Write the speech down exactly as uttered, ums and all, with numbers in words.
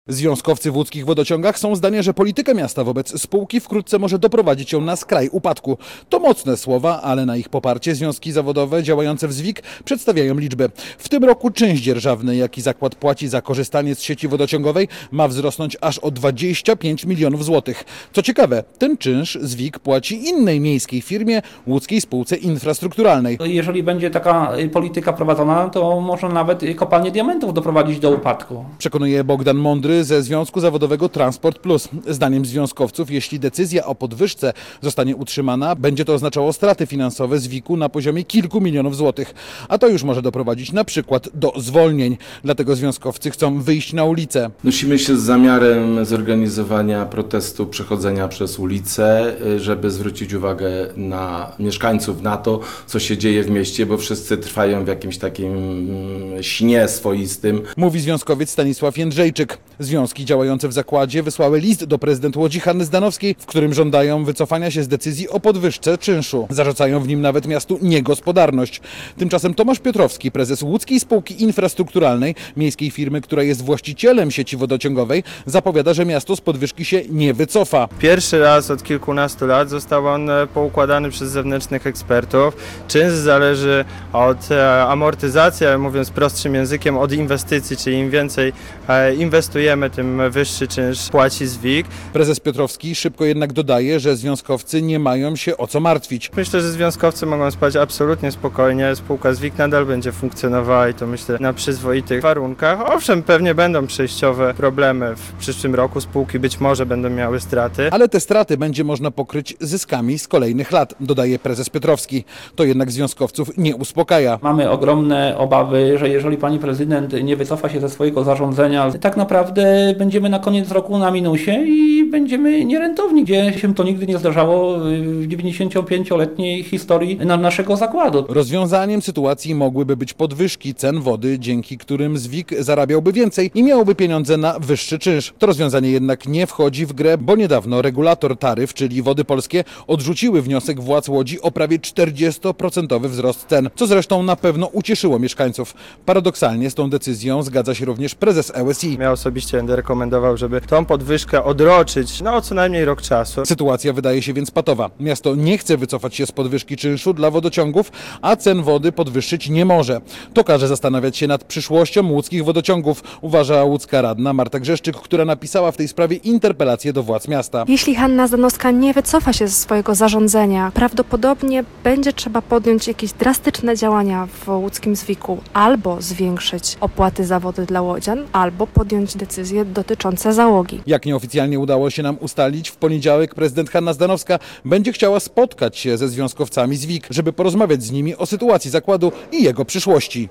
Związkowcy w łódzkich wodociągach są zdania, że polityka miasta wobec spółki wkrótce może doprowadzić ją na skraj upadku. To mocne słowa, ale na ich poparcie związki zawodowe działające w ZWIK przedstawiają liczby. W tym roku czynsz dzierżawny, jaki zakład płaci za korzystanie z sieci wodociągowej, ma wzrosnąć aż o dwadzieścia pięć milionów złotych. Co ciekawe, ten czynsz ZWIK płaci innej miejskiej firmie, łódzkiej spółce infrastrukturalnej. Jeżeli będzie taka polityka prowadzona, to może nawet kopalnie diamentów doprowadzić do upadku. Przekonuje Bogdan Mądry ze Związku Zawodowego Transport Plus. Zdaniem związkowców, jeśli decyzja o podwyżce zostanie utrzymana, będzie to oznaczało straty finansowe zwiku na poziomie kilku milionów złotych. A to już może doprowadzić na przykład do zwolnień. Dlatego związkowcy chcą wyjść na ulicę. Nosimy się z zamiarem zorganizowania protestu przechodzenia przez ulicę, żeby zwrócić uwagę na mieszkańców, na to, co się dzieje w mieście, bo wszyscy trwają w jakimś takim śnie swoistym. Mówi związkowiec Stanisław Jędrzejczyk. Związki działające w zakładzie wysłały list do prezydent Łodzi Hanny Zdanowskiej, w którym żądają wycofania się z decyzji o podwyżce czynszu. Zarzucają w nim nawet miastu niegospodarność. Tymczasem Tomasz Piotrowski, prezes Łódzkiej Spółki Infrastrukturalnej, miejskiej firmy, która jest właścicielem sieci wodociągowej, zapowiada, że miasto z podwyżki się nie wycofa. Pierwszy raz od kilkunastu lat został on poukładany przez zewnętrznych ekspertów. Czynsz zależy od amortyzacji, ale mówiąc prostszym językiem, od inwestycji, czyli im więcej inwestujemy, tym wyższy czynsz płaci ZWIK. Prezes Piotrowski szybko jednak dodaje, że związkowcy nie mają się o co martwić. Myślę, że związkowcy mogą spać absolutnie spokojnie. Spółka ZWIK nadal będzie funkcjonowała i to myślę na przyzwoitych warunkach. Owszem, pewnie będą przejściowe problemy w przyszłym roku. Spółki być może będą miały straty. Ale te straty będzie można pokryć zyskami z kolejnych lat, dodaje prezes Piotrowski. To jednak związkowców nie uspokaja. Mamy ogromne obawy, że jeżeli pani prezydent nie wycofa się ze swojego zarządzenia, tak naprawdę będziemy na koniec roku na minusie i będziemy nierentowni, gdzie się to nigdy nie zdarzało w dziewięćdziesięciopięcioletniej historii na naszego zakładu. Rozwiązaniem sytuacji mogłyby być podwyżki cen wody, dzięki którym ZWIK zarabiałby więcej i miałby pieniądze na wyższy czynsz. To rozwiązanie jednak nie wchodzi w grę, bo niedawno regulator taryf, czyli Wody Polskie, odrzuciły wniosek władz Łodzi o prawie czterdziestoprocentowy wzrost cen, co zresztą na pewno ucieszyło mieszkańców. Paradoksalnie z tą decyzją zgadza się również prezes L S I. Ja osobiście będę rekomendował, żeby tą podwyżkę odroczyć no co najmniej rok czasu. Sytuacja wydaje się więc patowa. Miasto nie chce wycofać się z podwyżki czynszu dla wodociągów, a cen wody podwyższyć nie może. To każe zastanawiać się nad przyszłością łódzkich wodociągów, uważa łódzka radna Marta Grzeszczyk, która napisała w tej sprawie interpelację do władz miasta. Jeśli Hanna Zdanowska nie wycofa się ze swojego zarządzenia, prawdopodobnie będzie trzeba podjąć jakieś drastyczne działania w łódzkim zwiku. Albo zwiększyć opłaty za wody dla łodzian, albo podjąć decyzje dotyczące załogi. Jak nieoficjalnie udało się nam ustalić, w poniedziałek prezydent Hanna Zdanowska będzie chciała spotkać się ze związkowcami ZWIK, żeby porozmawiać z nimi o sytuacji zakładu i jego przyszłości.